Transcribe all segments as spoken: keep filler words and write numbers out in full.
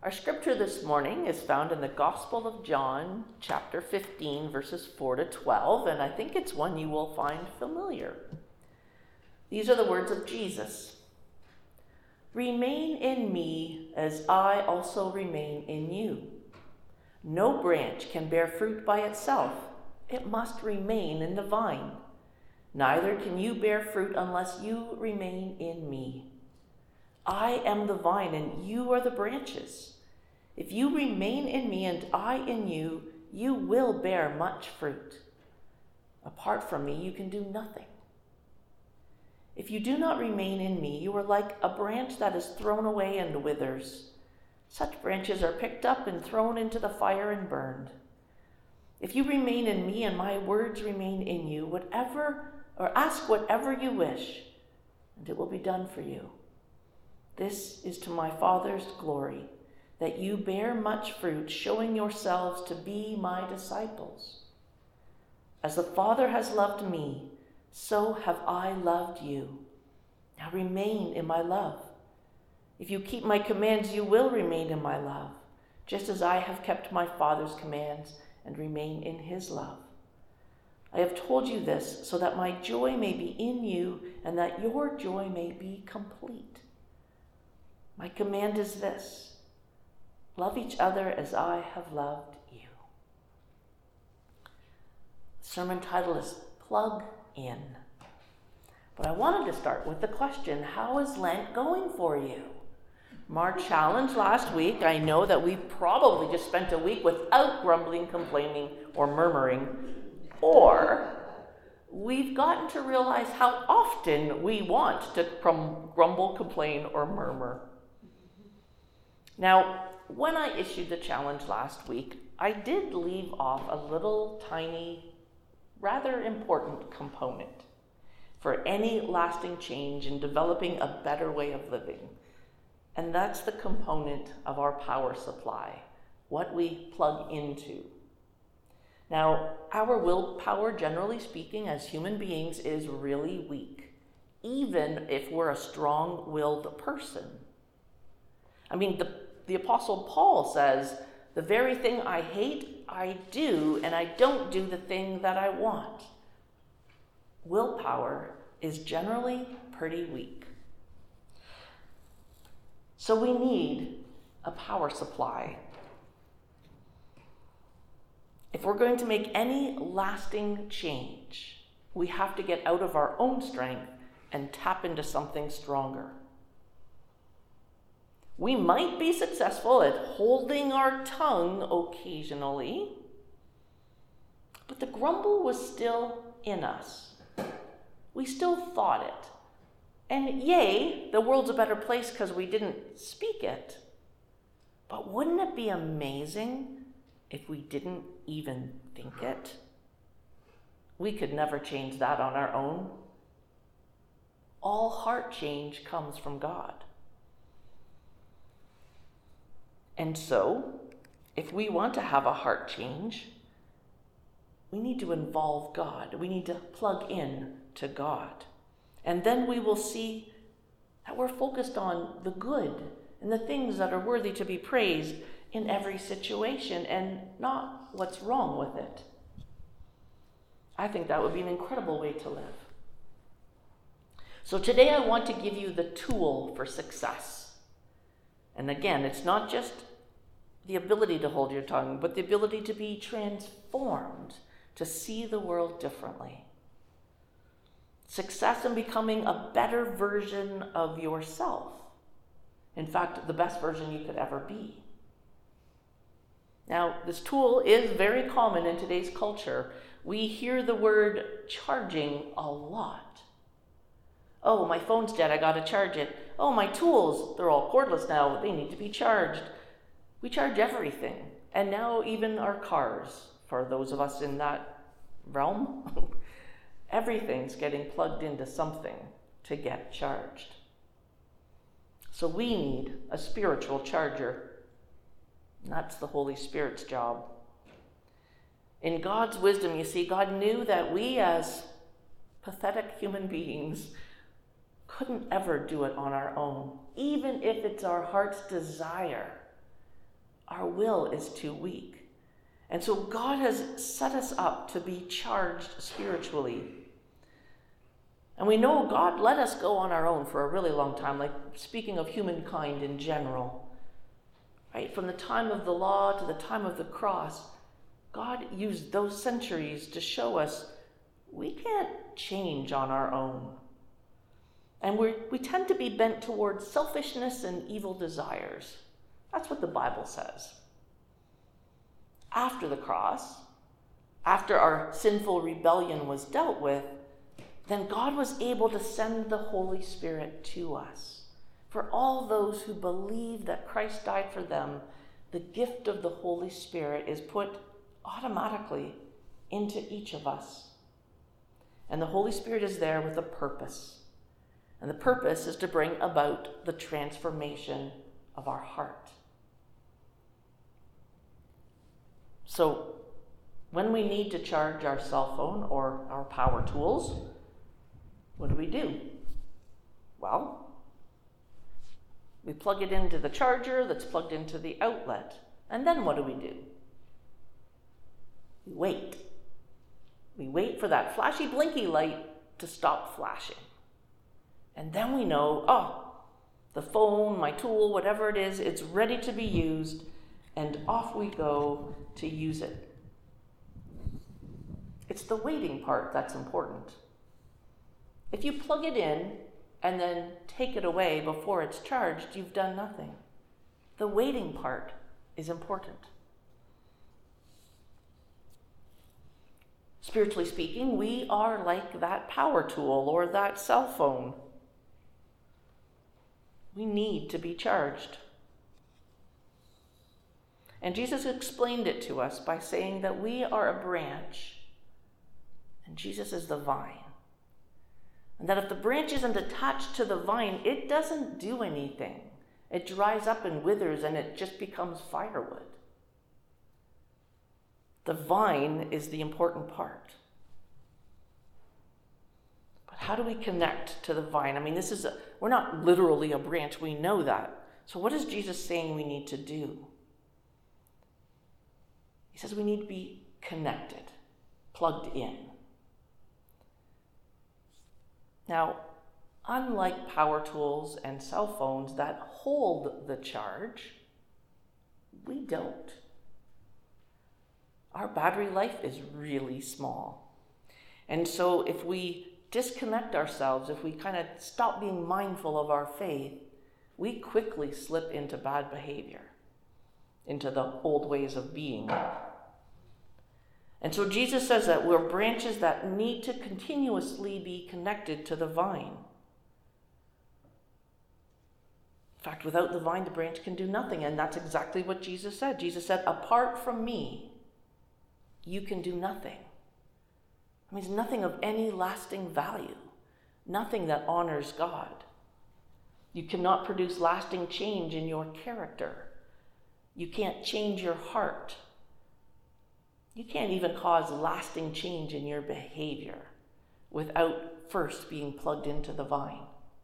Our scripture this morning is found in the Gospel of John, chapter fifteen, verses four to twelve, and I think it's one you will find familiar. These are the words of Jesus. "Remain in me as I also remain in you. No branch can bear fruit by itself. It must remain in the vine. Neither can you bear fruit unless you remain in me. I am the vine and you are the branches. If you remain in me and I in you, you will bear much fruit. Apart from me, you can do nothing. If you do not remain in me, you are like a branch that is thrown away and withers. Such branches are picked up and thrown into the fire and burned. If you remain in me and my words remain in you, whatever or ask whatever you wish, and it will be done for you. This is to my Father's glory, that you bear much fruit, showing yourselves to be my disciples. As the Father has loved me, so have I loved you. Now remain in my love. If you keep my commands, you will remain in my love, just as I have kept my Father's commands and remain in his love. I have told you this so that my joy may be in you and that your joy may be complete. My command is this: love each other as I have loved you." The sermon title is Plug In. But I wanted to start with the question, how is Lent going for you? From our challenge last week, I know that we probably just spent a week without grumbling, complaining, or murmuring, or we've gotten to realize how often we want to grumble, complain, or murmur. Now, when I issued the challenge last week, I did leave off a little tiny, rather important component for any lasting change in developing a better way of living. And that's the component of our power supply, what we plug into. Now, our willpower, generally speaking, as human beings, is really weak, even if we're a strong-willed person. I mean, the, the Apostle Paul says, "The very thing I hate, I do, and I don't do the thing that I want." Willpower is generally pretty weak. So we need a power supply. If we're going to make any lasting change, we have to get out of our own strength and tap into something stronger. We might be successful at holding our tongue occasionally, but the grumble was still in us. We still thought it. And yay, the world's a better place because we didn't speak it. But wouldn't it be amazing if we didn't even think it? We could never change that on our own. All heart change comes from God. And so, if we want to have a heart change, we need to involve God. We need to plug in to God. And then we will see that we're focused on the good and the things that are worthy to be praised in every situation and not what's wrong with it. I think that would be an incredible way to live. So today I want to give you the tool for success. And again, it's not just the ability to hold your tongue, but the ability to be transformed, to see the world differently. Success in becoming a better version of yourself. In fact, the best version you could ever be. Now, this tool is very common in today's culture. We hear the word charging a lot. Oh, my phone's dead, I gotta charge it. Oh, my tools, they're all cordless now, they need to be charged. We charge everything, and now even our cars, for those of us in that realm. Everything's getting plugged into something to get charged. So we need a spiritual charger. And that's the Holy Spirit's job. In God's wisdom, you see, God knew that we as pathetic human beings couldn't ever do it on our own, even if it's our heart's desire. Our will is too weak. And so God has set us up to be charged spiritually. And we know God let us go on our own for a really long time, like speaking of humankind in general. Right? From the time of the law to the time of the cross, God used those centuries to show us we can't change on our own. And we we tend to be bent towards selfishness and evil desires. That's what the Bible says. After the cross, after our sinful rebellion was dealt with, then God was able to send the Holy Spirit to us. For all those who believe that Christ died for them, the gift of the Holy Spirit is put automatically into each of us. And the Holy Spirit is there with a purpose. And the purpose is to bring about the transformation of our heart. So, when we need to charge our cell phone or our power tools, what do we do? Well, we plug it into the charger that's plugged into the outlet. And then what do we do? We wait. We wait for that flashy blinky light to stop flashing. And then we know, oh, the phone, my tool, whatever it is, it's ready to be used, and off we go to use it. It's the waiting part that's important. If you plug it in and then take it away before it's charged, you've done nothing. The waiting part is important. Spiritually speaking, we are like that power tool or that cell phone. We need to be charged. And Jesus explained it to us by saying that we are a branch and Jesus is the vine. And that if the branch isn't attached to the vine, it doesn't do anything. It dries up and withers and it just becomes firewood. The vine is the important part. But how do we connect to the vine? I mean, this is a, we're not literally a branch, we know that. So what is Jesus saying we need to do? He says we need to be connected, plugged in. Now, unlike power tools and cell phones that hold the charge, we don't. Our battery life is really small. And so if we disconnect ourselves, if we kind of stop being mindful of our faith, we quickly slip into bad behavior, into the old ways of being. And so Jesus says that we're branches that need to continuously be connected to the vine. In fact, without the vine, the branch can do nothing. And that's exactly what Jesus said. Jesus said, apart from me, you can do nothing. It means nothing of any lasting value, nothing that honors God. You cannot produce lasting change in your character. You can't change your heart. You can't even cause lasting change in your behavior without first being plugged into the vine.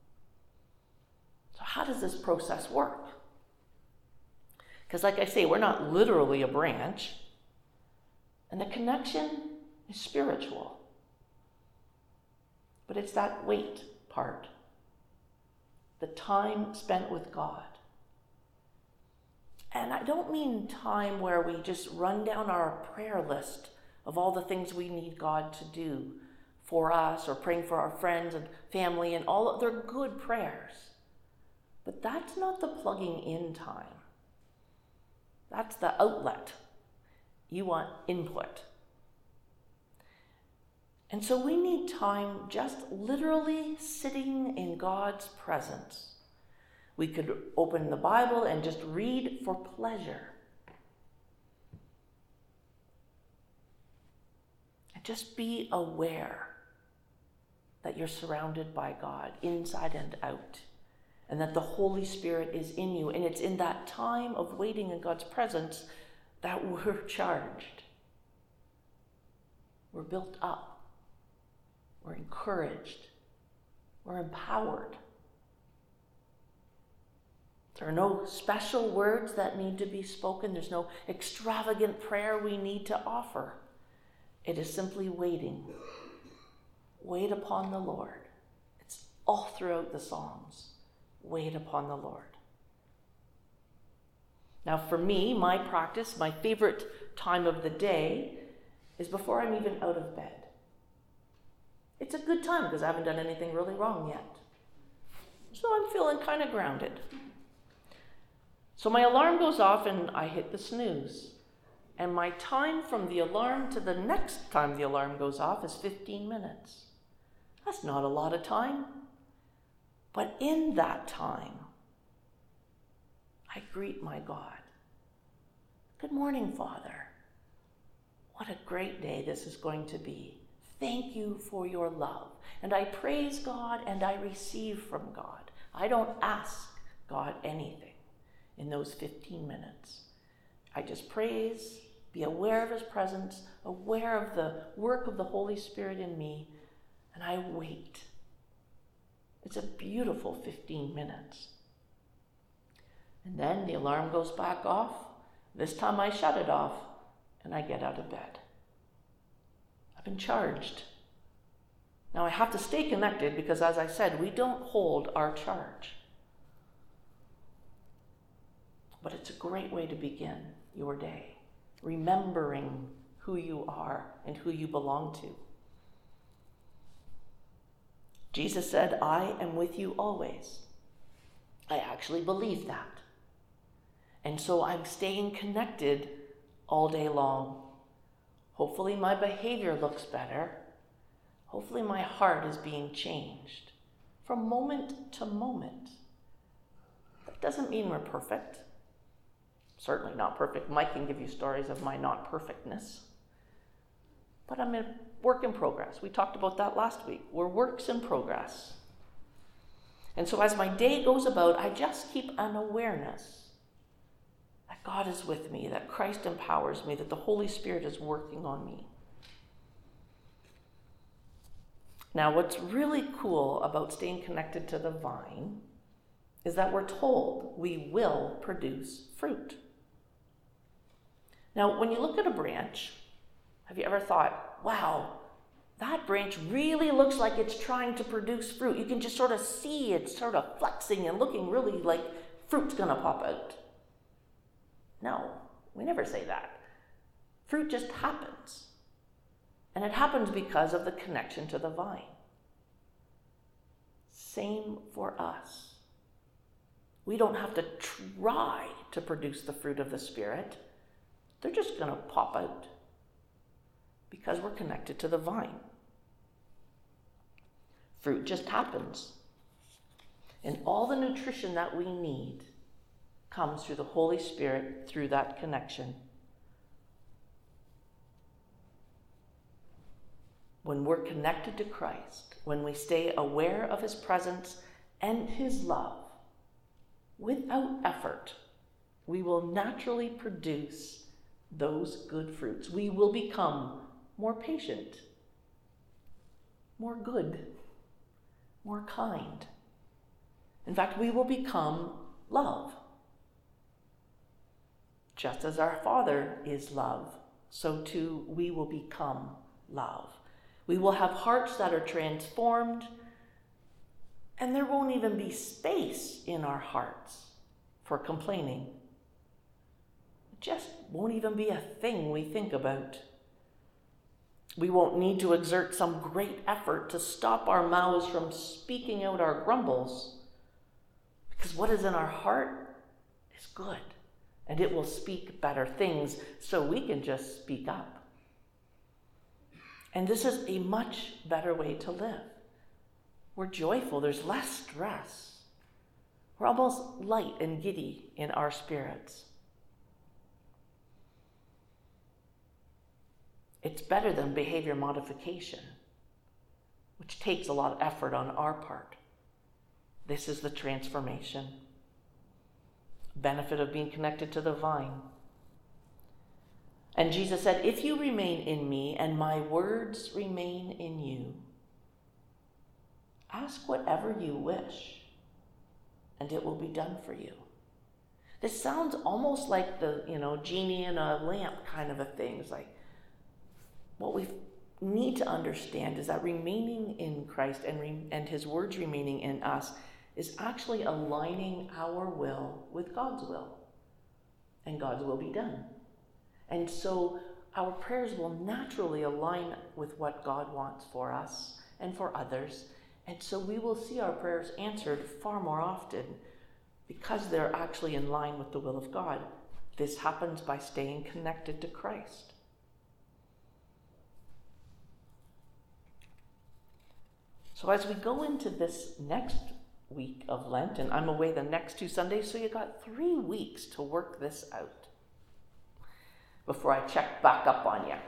So how does this process work? Because like I say, we're not literally a branch, and the connection is spiritual. But it's that wait part, the time spent with God. And I don't mean time where we just run down our prayer list of all the things we need God to do for us, or praying for our friends and family, and all of their good prayers. But that's not the plugging in time. That's the outlet. You want input. And so we need time just literally sitting in God's presence. We could open the Bible and just read for pleasure. And just be aware that you're surrounded by God, inside and out, and that the Holy Spirit is in you. And it's in that time of waiting in God's presence that we're charged. We're built up. We're encouraged. We're empowered. There are no special words that need to be spoken. There's no extravagant prayer we need to offer. It is simply waiting. Wait upon the Lord. It's all throughout the Psalms. Wait upon the Lord. Now for me, my practice, my favorite time of the day is before I'm even out of bed. It's a good time because I haven't done anything really wrong yet. So I'm feeling kind of grounded. So my alarm goes off and I hit the snooze. And my time from the alarm to the next time the alarm goes off is fifteen minutes. That's not a lot of time. But in that time, I greet my God. Good morning, Father. What a great day this is going to be. Thank you for your love. And I praise God and I receive from God. I don't ask God anything in those fifteen minutes. I just praise, be aware of his presence, aware of the work of the Holy Spirit in me, and I wait. It's a beautiful fifteen minutes. And then the alarm goes back off. This time I shut it off and I get out of bed. I've been charged. Now I have to stay connected because, as I said, we don't hold our charge. But it's a great way to begin your day, remembering who you are and who you belong to. Jesus said, I am with you always. I actually believe that. And so I'm staying connected all day long. Hopefully my behavior looks better. Hopefully my heart is being changed from moment to moment. That doesn't mean we're perfect. Certainly not perfect. Mike can give you stories of my not perfectness. But I'm a work in progress. We talked about that last week. We're works in progress. And so as my day goes about, I just keep an awareness that God is with me, that Christ empowers me, that the Holy Spirit is working on me. Now, what's really cool about staying connected to the vine is that we're told we will produce fruit. Now, when you look at a branch, have you ever thought, wow, that branch really looks like it's trying to produce fruit? You can just sort of see it sort of flexing and looking really like fruit's going to pop out. No, we never say that. Fruit just happens. And it happens because of the connection to the vine. Same for us. We don't have to try to produce the fruit of the Spirit. They're just going to pop out because we're connected to the vine. Fruit just happens. And all the nutrition that we need comes through the Holy Spirit through that connection. When we're connected to Christ, when we stay aware of his presence and his love, without effort, we will naturally produce those good fruits. We will become more patient, more good, more kind. In fact, we will become love. Just as our Father is love, so too we will become love. We will have hearts that are transformed, and there won't even be space in our hearts for complaining. It just won't even be a thing we think about. We won't need to exert some great effort to stop our mouths from speaking out our grumbles, because what is in our heart is good, and it will speak better things, so we can just speak up. And this is a much better way to live. We're joyful, there's less stress. We're almost light and giddy in our spirits. It's better than behavior modification, which takes a lot of effort on our part. This is the transformation. Benefit of being connected to the vine. And Jesus said, if you remain in me and my words remain in you, ask whatever you wish, and it will be done for you. This sounds almost like the, you know, genie in a lamp kind of a thing. It's like, what we need to understand is that remaining in Christ and, re- and his words remaining in us is actually aligning our will with God's will. And God's will be done. And so our prayers will naturally align with what God wants for us and for others. And so we will see our prayers answered far more often because they're actually in line with the will of God. This happens by staying connected to Christ. So as we go into this next week of Lent, and I'm away the next two Sundays, so you got three weeks to work this out before I check back up on you.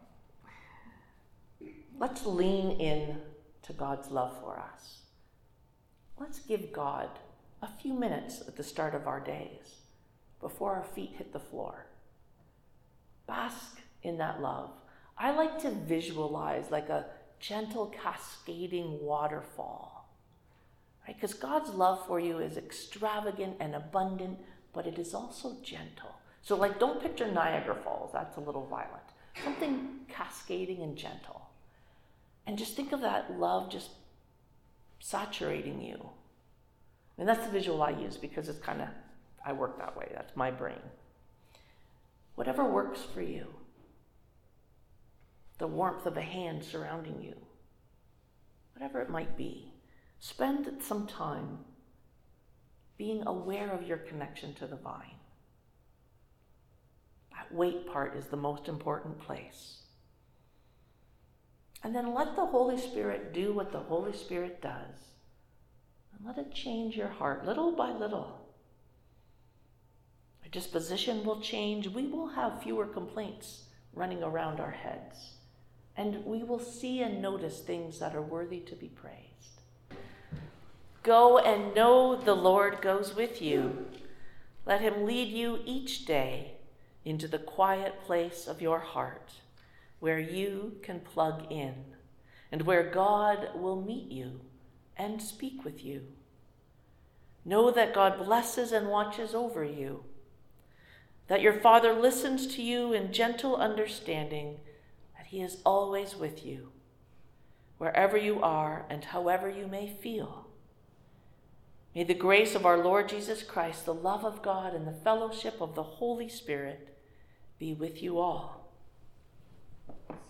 Let's lean in to God's love for us. Let's give God a few minutes at the start of our days before our feet hit the floor. Bask in that love. I like to visualize like a gentle cascading waterfall, right? Because God's love for you is extravagant and abundant, but it is also gentle. So like, don't picture Niagara Falls. That's a little violent. Something cascading and gentle. And just think of that love just saturating you. And that's the visual I use because it's kind of, I work that way. That's my brain. Whatever works for you. The warmth of a hand surrounding you. Whatever it might be. Spend some time being aware of your connection to the vine. That wait part is the most important place. And then let the Holy Spirit do what the Holy Spirit does. And let it change your heart little by little. Our disposition will change. We will have fewer complaints running around our heads. And we will see and notice things that are worthy to be praised. Go and know the Lord goes with you. Let him lead you each day into the quiet place of your heart, where you can plug in, and where God will meet you and speak with you. Know that God blesses and watches over you, that your Father listens to you in gentle understanding, that he is always with you, wherever you are and however you may feel. May the grace of our Lord Jesus Christ, the love of God, and the fellowship of the Holy Spirit be with you all.